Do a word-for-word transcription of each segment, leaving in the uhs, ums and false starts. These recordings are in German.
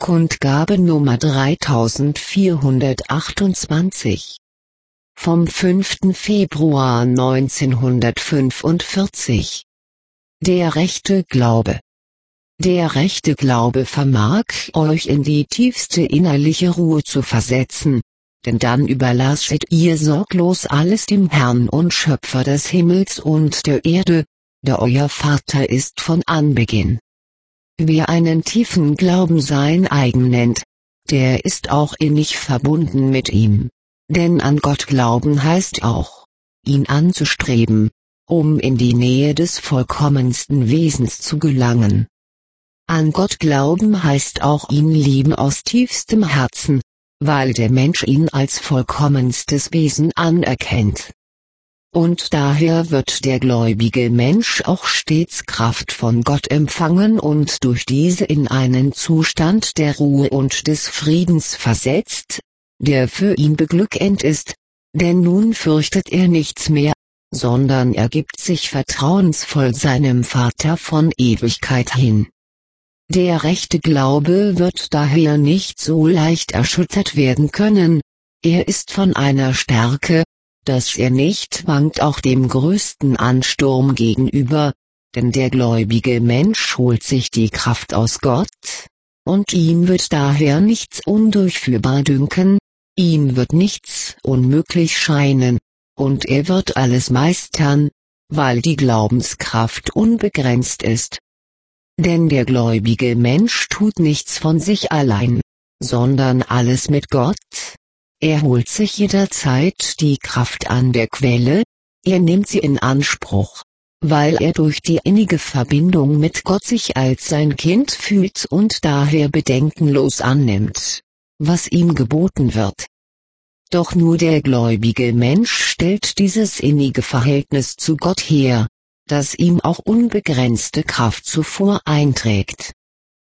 Kundgabe Nummer dreitausendvierhundertachtundzwanzig. Vom fünften Februar neunzehnhundertfünfundvierzig. Der rechte Glaube. Der rechte Glaube vermag euch in die tiefste innerliche Ruhe zu versetzen, denn dann überlasset ihr sorglos alles dem Herrn und Schöpfer des Himmels und der Erde, der euer Vater ist von Anbeginn. Wer einen tiefen Glauben sein eigen nennt, der ist auch innig verbunden mit ihm. Denn an Gott glauben heißt auch, ihn anzustreben, um in die Nähe des vollkommensten Wesens zu gelangen. An Gott glauben heißt auch ihn lieben aus tiefstem Herzen, weil der Mensch ihn als vollkommenstes Wesen anerkennt. Und daher wird der gläubige Mensch auch stets Kraft von Gott empfangen und durch diese in einen Zustand der Ruhe und des Friedens versetzt, der für ihn beglückend ist, denn nun fürchtet er nichts mehr, sondern er gibt sich vertrauensvoll seinem Vater von Ewigkeit hin. Der rechte Glaube wird daher nicht so leicht erschüttert werden können, er ist von einer Stärke, dass er nicht wankt auch dem größten Ansturm gegenüber, denn der gläubige Mensch holt sich die Kraft aus Gott, und ihm wird daher nichts undurchführbar dünken, ihm wird nichts unmöglich scheinen, und er wird alles meistern, weil die Glaubenskraft unbegrenzt ist. Denn der gläubige Mensch tut nichts von sich allein, sondern alles mit Gott. Er holt sich jederzeit die Kraft an der Quelle, er nimmt sie in Anspruch, weil er durch die innige Verbindung mit Gott sich als sein Kind fühlt und daher bedenkenlos annimmt, was ihm geboten wird. Doch nur der gläubige Mensch stellt dieses innige Verhältnis zu Gott her, das ihm auch unbegrenzte Kraftzufuhr einträgt.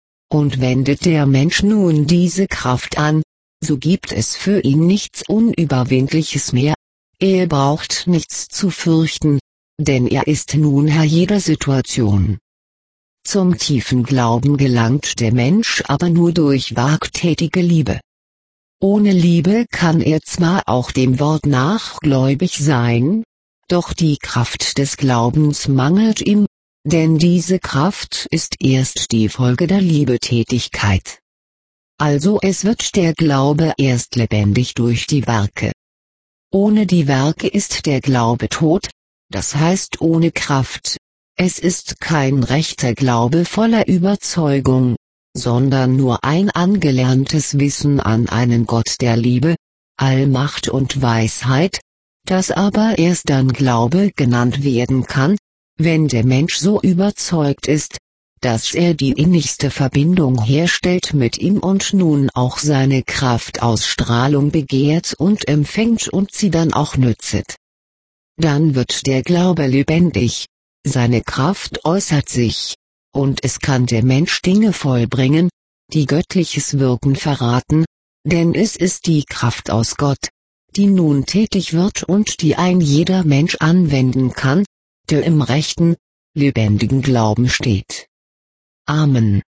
Und wendet der Mensch nun diese Kraft an, so gibt es für ihn nichts Unüberwindliches mehr, er braucht nichts zu fürchten, denn er ist nun Herr jeder Situation. Zum tiefen Glauben gelangt der Mensch aber nur durch werktätige Liebe. Ohne Liebe kann er zwar auch dem Wort nach gläubig sein, doch die Kraft des Glaubens mangelt ihm, denn diese Kraft ist erst die Folge der Liebetätigkeit. Also es wird der Glaube erst lebendig durch die Werke. Ohne die Werke ist der Glaube tot, das heißt ohne Kraft. Es ist kein rechter Glaube voller Überzeugung, sondern nur ein angelerntes Wissen an einen Gott der Liebe, Allmacht und Weisheit, das aber erst dann Glaube genannt werden kann, wenn der Mensch so überzeugt ist, dass er die innigste Verbindung herstellt mit ihm und nun auch seine Kraftausstrahlung begehrt und empfängt und sie dann auch nützet. Dann wird der Glaube lebendig, seine Kraft äußert sich, und es kann der Mensch Dinge vollbringen, die göttliches Wirken verraten, denn es ist die Kraft aus Gott, die nun tätig wird und die ein jeder Mensch anwenden kann, der im rechten, lebendigen Glauben steht. Amen.